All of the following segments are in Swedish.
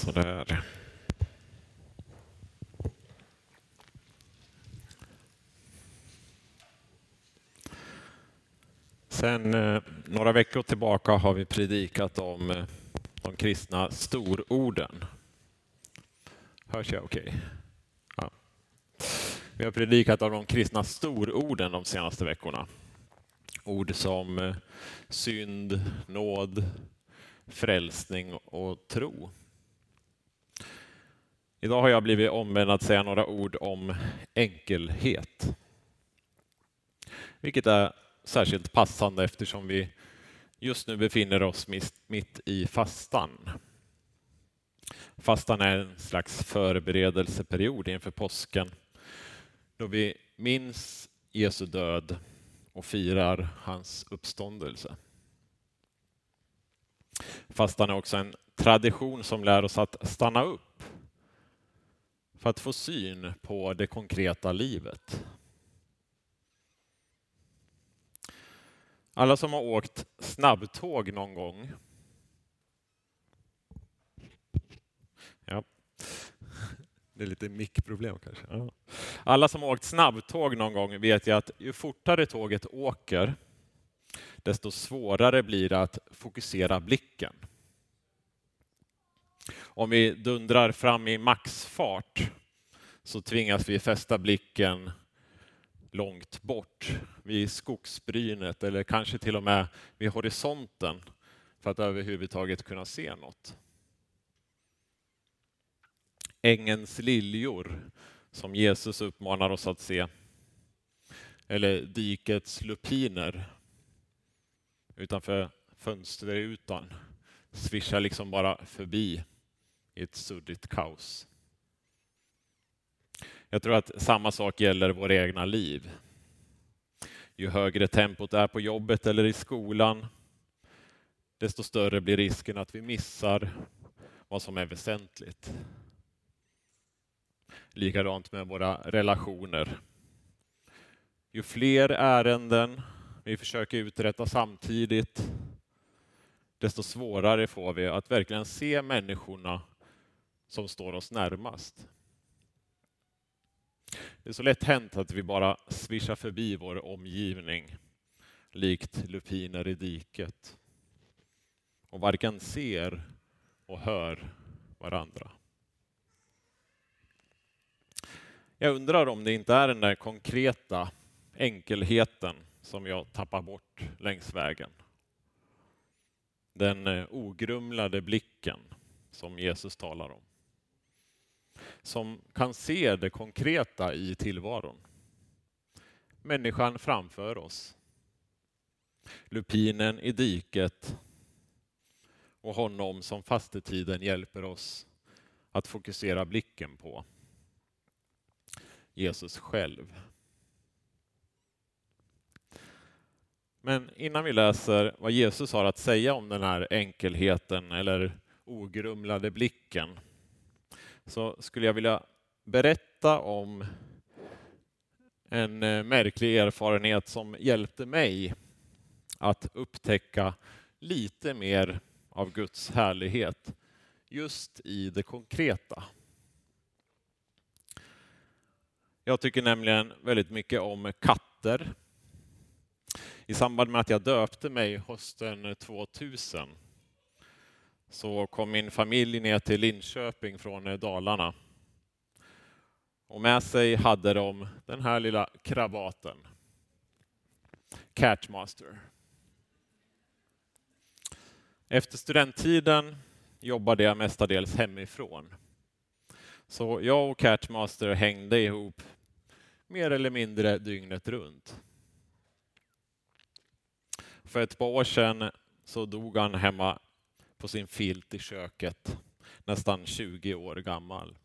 Sådär. Sen några veckor tillbaka har vi predikat om de kristna stororden. Hörs jag okej? Ja. Vi har predikat om de kristna stororden de senaste veckorna. Ord som synd, nåd, frälsning och tro. Idag har jag blivit ombedd att säga några ord om enkelhet. Vilket är särskilt passande eftersom vi just nu befinner oss mitt i fastan. Fastan är en slags förberedelseperiod inför påsken då vi minns Jesu död och firar hans uppståndelse. Fastan är också en tradition som lär oss att stanna upp för att få syn på det konkreta livet. Alla som har åkt snabbtåg någon gång. Ja. Det är lite mickproblem kanske. Ja. Alla som har åkt snabbtåg någon gång vet ju att ju fortare tåget åker, desto svårare blir det att fokusera blicken. Om vi dundrar fram i maxfart så tvingas vi fästa blicken långt bort vid skogsbrynet eller kanske till och med vid horisonten för att överhuvudtaget kunna se något. Ängens liljor som Jesus uppmanar oss att se, eller dikets lupiner utanför fönsterrutan svischar liksom bara förbi i ett suddigt kaos. Jag tror att samma sak gäller våra egna liv. Ju högre tempot är på jobbet eller i skolan, desto större blir risken att vi missar vad som är väsentligt. Likadant med våra relationer. Ju fler ärenden vi försöker uträtta samtidigt, desto svårare får vi att verkligen se människorna som står oss närmast. Det är så lätt hänt att vi bara svischar förbi vår omgivning, likt lupiner i diket, och varken ser och hör varandra. Jag undrar om det inte är den där konkreta enkelheten som jag tappar bort längs vägen. Den ogrumlade blicken som Jesus talar om. Som kan se det konkreta i tillvaron. Människan framför oss. Lupinen i diket. Och honom som fastetiden hjälper oss att fokusera blicken på. Jesus själv. Men innan vi läser vad Jesus har att säga om den här enkelheten eller ogrumlade blicken, så skulle jag vilja berätta om en märklig erfarenhet som hjälpte mig att upptäcka lite mer av Guds härlighet just i det konkreta. Jag tycker nämligen väldigt mycket om katter. I samband med att jag döpte mig hösten 2000 så kom min familj ner till Linköping från Dalarna. Och med sig hade de den här lilla krabaten. Catmaster. Efter studenttiden jobbade jag mestadels hemifrån. Så jag och Catmaster hängde ihop mer eller mindre dygnet runt. För ett par år sedan så dog han hemma på sin filt i köket, nästan 20 år gammal.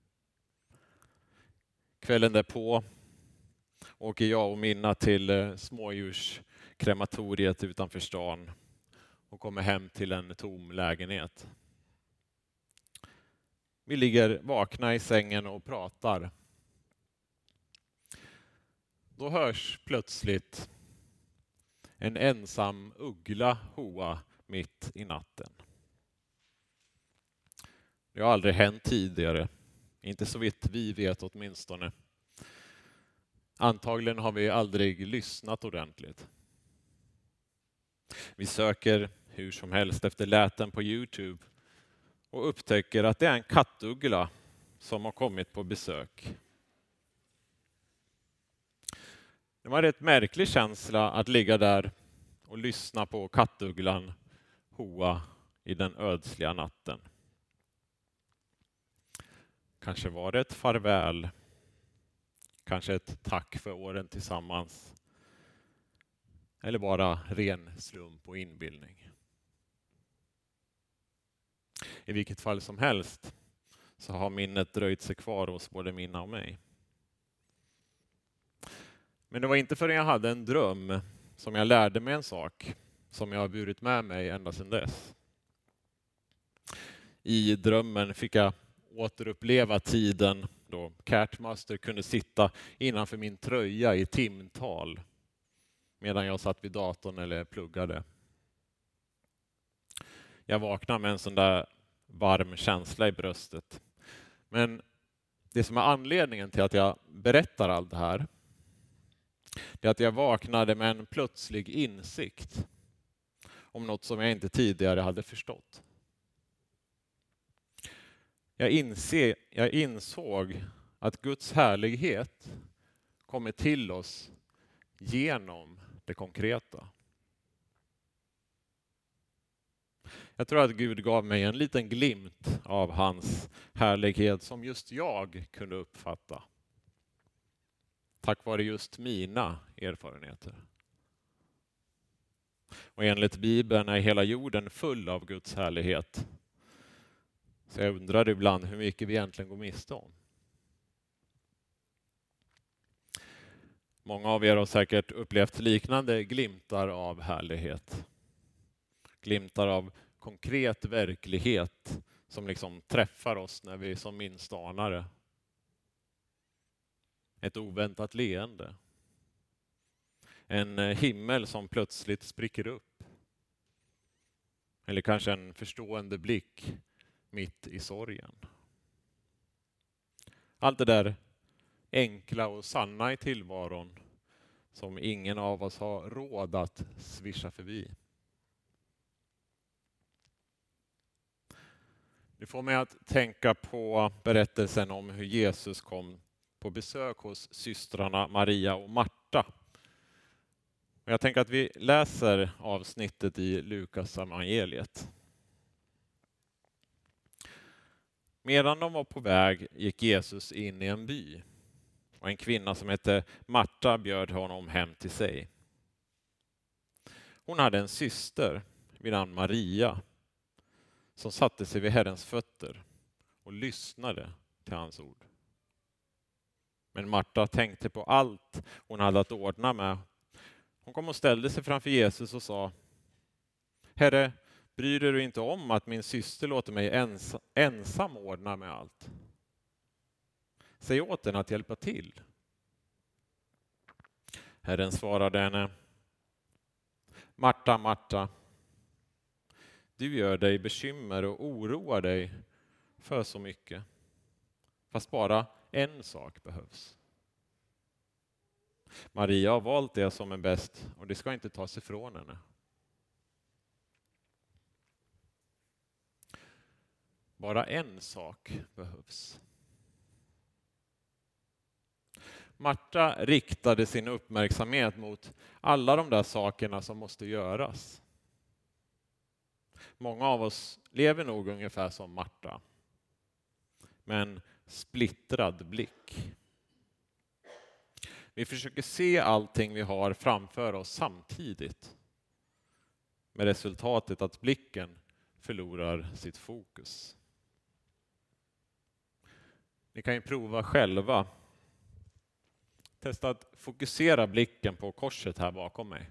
Kvällen därpå åker jag och Minna till smådjurskrematoriet utanför stan och kommer hem till en tom lägenhet. Vi ligger vakna i sängen och pratar. Då hörs plötsligt en ensam uggla hoa mitt i natten. Det har aldrig hänt tidigare. Inte så vitt vi vet åtminstone. Antagligen har vi aldrig lyssnat ordentligt. Vi söker hur som helst efter läten på YouTube och upptäcker att det är en kattuggla som har kommit på besök. Det var en rätt märklig känsla att ligga där och lyssna på kattugglan hoa i den ödsliga natten. Kanske var det ett farväl, kanske ett tack för åren tillsammans, eller bara ren slump och inbildning. I vilket fall som helst så har minnet dröjt sig kvar hos både Minna och mig. Men det var inte förrän jag hade en dröm som jag lärde mig en sak som jag har burit med mig ända sedan dess. I drömmen fick jag återuppleva tiden då Catmaster kunde sitta innanför min tröja i timtal medan jag satt vid datorn eller pluggade. Jag vaknade med en sån där varm känsla i bröstet. Men det som är anledningen till att jag berättar allt det här, det är att jag vaknade med en plötslig insikt om något som jag inte tidigare hade förstått. Jag insåg att Guds härlighet kommer till oss genom det konkreta. Jag tror att Gud gav mig en liten glimt av hans härlighet som just jag kunde uppfatta. Tack vare just mina erfarenheter. Och enligt Bibeln är hela jorden full av Guds härlighet. Så jag undrar ibland hur mycket vi egentligen går miste om. Många av er har säkert upplevt liknande glimtar av härlighet. Glimtar av konkret verklighet som liksom träffar oss när vi som minst anar det. Ett oväntat leende. En himmel som plötsligt spricker upp. Eller kanske en förstående blick mitt i sorgen. Allt det där enkla och sanna i tillvaron som ingen av oss har råd att svischa förbi. Det får mig att tänka på berättelsen om hur Jesus kom på besök hos systrarna Maria och Marta. Jag tänker att vi läser avsnittet i Lukas evangeliet. Medan de var på väg gick Jesus in i en by och en kvinna som hette Marta bjöd honom hem till sig. Hon hade en syster vid namn Maria som satte sig vid Herrens fötter och lyssnade till hans ord. Men Marta tänkte på allt hon hade att ordna med. Hon kom och ställde sig framför Jesus och sa: Herre, bryr du inte om att min syster låter mig ensam ordna med allt? Säg åt henne att hjälpa till. Herren svarade henne: Marta, Marta, du gör dig bekymmer och oroar dig för så mycket. Fast bara en sak behövs. Maria har valt det som är bäst och det ska inte tas ifrån henne. Bara en sak behövs. Marta riktade sin uppmärksamhet mot alla de där sakerna som måste göras. Många av oss lever nog ungefär som Marta. Med en splittrad blick. Vi försöker se allting vi har framför oss samtidigt. Med resultatet att blicken förlorar sitt fokus. Ni kan ju prova själva. Testa att fokusera blicken på korset här bakom mig.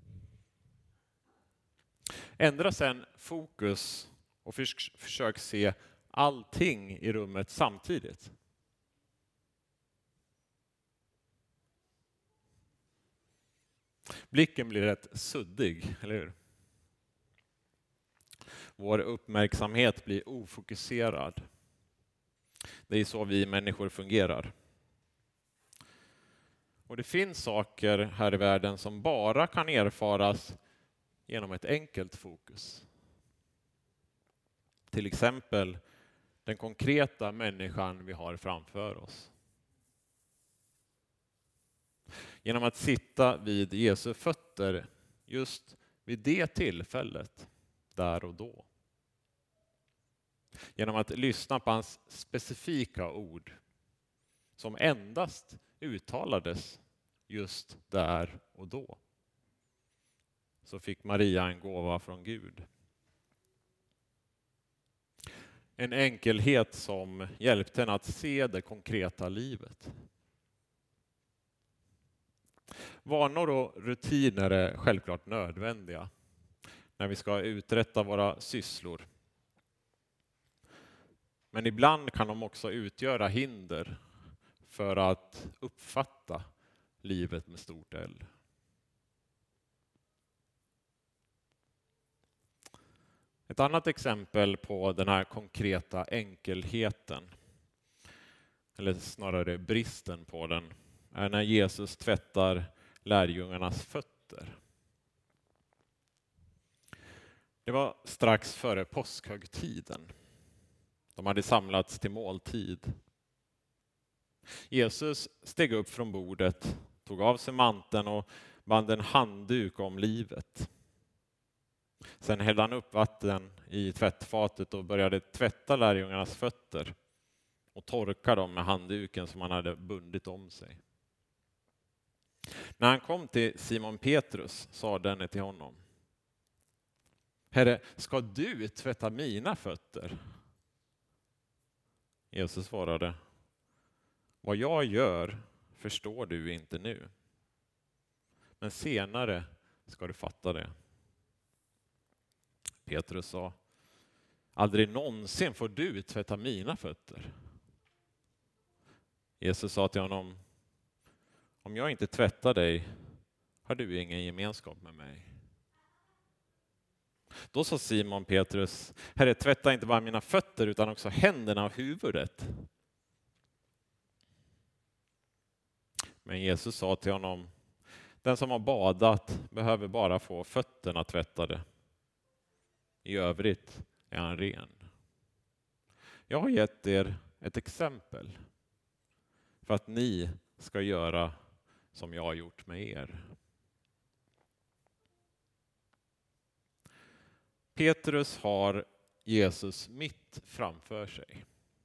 Ändra sedan fokus och försök se allting i rummet samtidigt. Blicken blir rätt suddig, eller hur? Vår uppmärksamhet blir ofokuserad. Det är så vi människor fungerar. Och det finns saker här i världen som bara kan erfaras genom ett enkelt fokus. Till exempel den konkreta människan vi har framför oss. Genom att sitta vid Jesu fötter just vid det tillfället, där och då. Genom att lyssna på hans specifika ord som endast uttalades just där och då. Så fick Maria en gåva från Gud. En enkelhet som hjälpte henne att se det konkreta livet. Vanor och rutiner är självklart nödvändiga när vi ska uträtta våra sysslor. Men ibland kan de också utgöra hinder för att uppfatta livet med stort L. Ett annat exempel på den här konkreta enkelheten, eller snarare bristen på den, är när Jesus tvättar lärjungarnas fötter. Det var strax före påskhögtiden. De hade samlats till måltid. Jesus steg upp från bordet, tog av sig manteln och band en handduk om livet. Sen hällde han upp vatten i tvättfatet och började tvätta lärjungarnas fötter och torka dem med handduken som han hade bundit om sig. När han kom till Simon Petrus sa denne till honom: Herre, ska du tvätta mina fötter? Jesus svarade: Vad jag gör förstår du inte nu, men senare ska du fatta det. Petrus sa: Aldrig någonsin får du tvätta mina fötter. Jesus sa till honom: Om jag inte tvättar dig har du ingen gemenskap med mig. Då sa Simon Petrus: Herre, tvätta inte bara mina fötter utan också händerna och huvudet. Men Jesus sa till honom: Den som har badat behöver bara få fötterna tvättade. I övrigt är han ren. Jag har gett er ett exempel för att ni ska göra som jag har gjort med er. Petrus har Jesus mitt framför sig.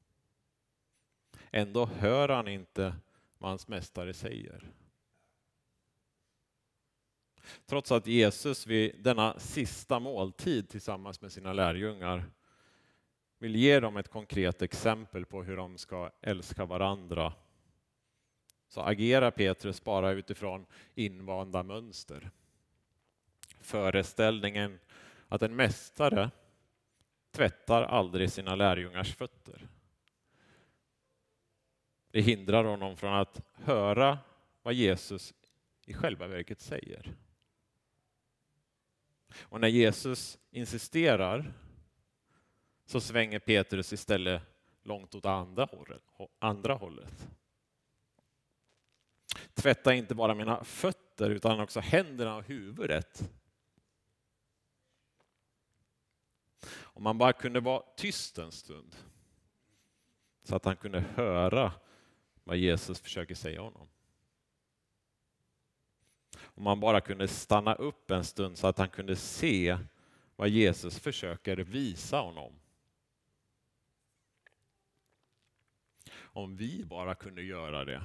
Ändå hör han inte vad hans mästare säger. Trots att Jesus vid denna sista måltid tillsammans med sina lärjungar vill ge dem ett konkret exempel på hur de ska älska varandra, så agerar Petrus bara utifrån invanda mönster. Föreställningen att en mästare tvättar aldrig sina lärjungars fötter. Det hindrar honom från att höra vad Jesus i själva verket säger. Och när Jesus insisterar så svänger Petrus istället långt åt andra hållet. Tvätta inte bara mina fötter utan också händerna och huvudet. Om man bara kunde vara tyst en stund så att han kunde höra vad Jesus försöker säga honom. Om man bara kunde stanna upp en stund så att han kunde se vad Jesus försöker visa honom. Om vi bara kunde göra det.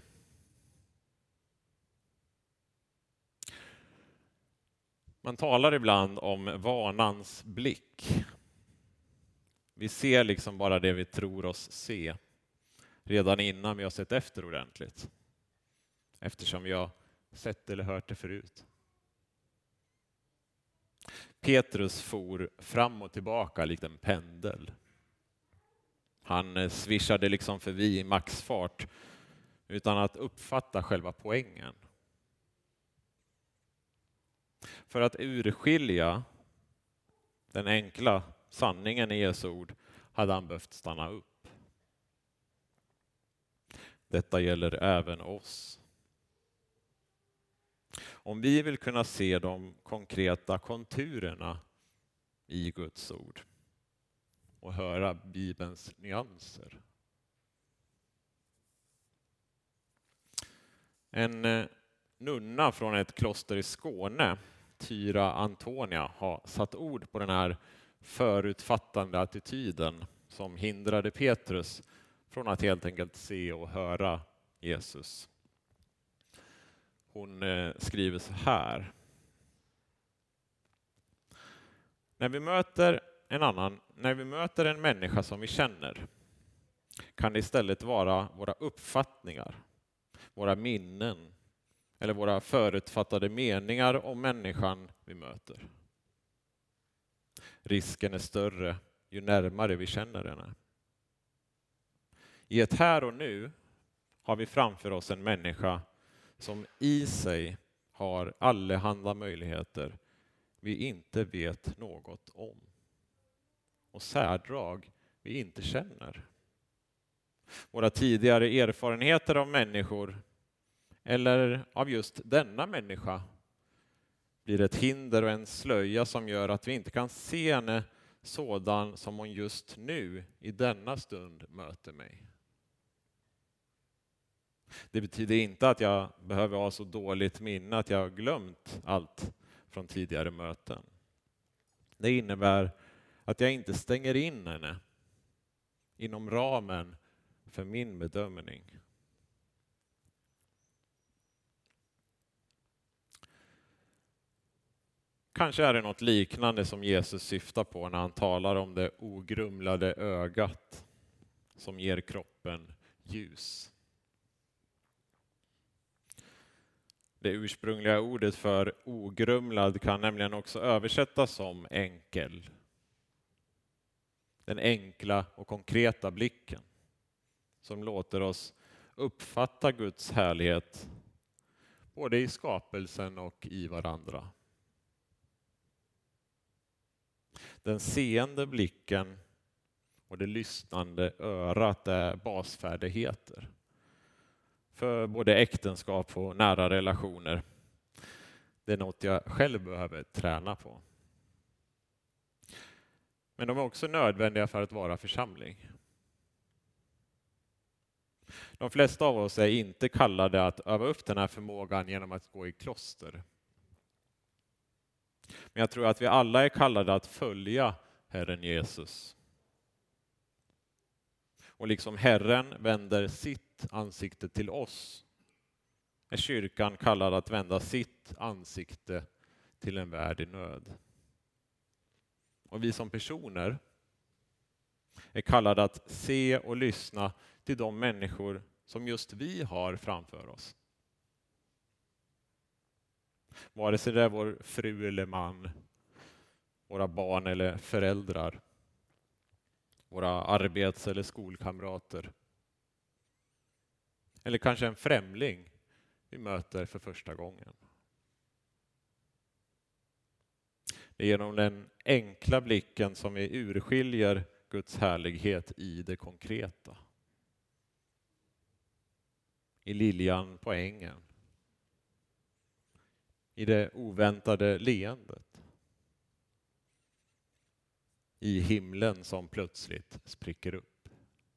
Man talar ibland om vanans blick. Vi ser liksom bara det vi tror oss se redan innan vi har sett efter ordentligt. Eftersom vi har sett eller hört det förut. Petrus for fram och tillbaka likt en pendel. Han svischade liksom förbi i maxfart utan att uppfatta själva poängen. För att urskilja den enkla sanningen i Jesu ord hade han behövt stanna upp. Detta gäller även oss. Om vi vill kunna se de konkreta konturerna i Guds ord och höra Bibelns nyanser. En nunna från ett kloster i Skåne, Tyra Antonia, har satt ord på den här förutfattande attityden som hindrade Petrus från att helt enkelt se och höra Jesus. Hon skriver så här. När vi möter en människa som vi känner kan det istället vara våra uppfattningar, våra minnen eller våra förutfattade meningar om människan vi möter. Risken är större ju närmare vi känner henne. I ett här och nu har vi framför oss en människa som i sig har allehanda möjligheter vi inte vet något om och särdrag vi inte känner. Våra tidigare erfarenheter av människor eller av just denna människa blir ett hinder och en slöja som gör att vi inte kan se henne sådan som hon just nu i denna stund möter mig. Det betyder inte att jag behöver ha så dåligt minne att jag har glömt allt från tidigare möten. Det innebär att jag inte stänger in henne inom ramen för min bedömning. Kanske är det något liknande som Jesus syftar på när han talar om det ogrumlade ögat som ger kroppen ljus. Det ursprungliga ordet för ogrumlad kan nämligen också översättas som enkel. Den enkla och konkreta blicken som låter oss uppfatta Guds härlighet både i skapelsen och i varandra. Den seende blicken och det lyssnande örat är basfärdigheter för både äktenskap och nära relationer. Det är något jag själv behöver träna på. Men de är också nödvändiga för att vara församling. De flesta av oss är inte kallade att öva upp den här förmågan genom att gå i kloster. Men jag tror att vi alla är kallade att följa Herren Jesus. Och liksom Herren vänder sitt ansikte till oss är kyrkan kallad att vända sitt ansikte till en värld i nöd. Och vi som personer är kallade att se och lyssna till de människor som just vi har framför oss. Vare sig det är vår fru eller man, våra barn eller föräldrar, våra arbets- eller skolkamrater. Eller kanske en främling vi möter för första gången. Det är genom den enkla blicken som vi urskiljer Guds härlighet i det konkreta. I liljan på ängen. I det oväntade leendet. I himlen som plötsligt spricker upp.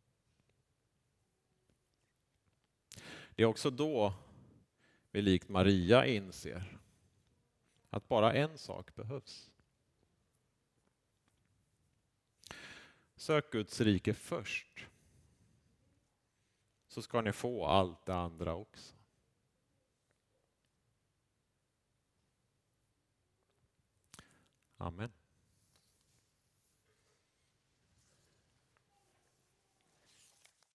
Det är också då vi likt Maria inser att bara en sak behövs. Sök Guds rike först, så ska ni få allt det andra också. Amen.